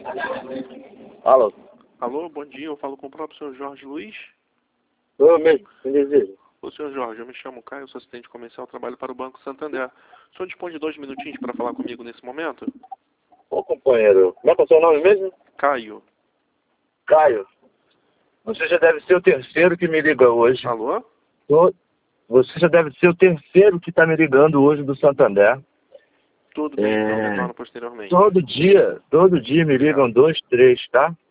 Alô? Alô, bom dia, eu falo com o próprio senhor Jorge Luiz. Eu mesmo, me desejo. Ô, senhor Jorge, eu me chamo Caio, sou assistente comercial, trabalho para o Banco Santander. O senhor dispõe de 2 minutinhos para falar comigo nesse momento? Ô, companheiro, como é que é o seu nome mesmo? Caio. Caio. Você já deve ser o terceiro que me liga hoje. Alô? Você já deve ser o terceiro que está me ligando hoje do Santander. Tudo bem, então, retorno posteriormente. Todo dia me ligam 2, 3, tá?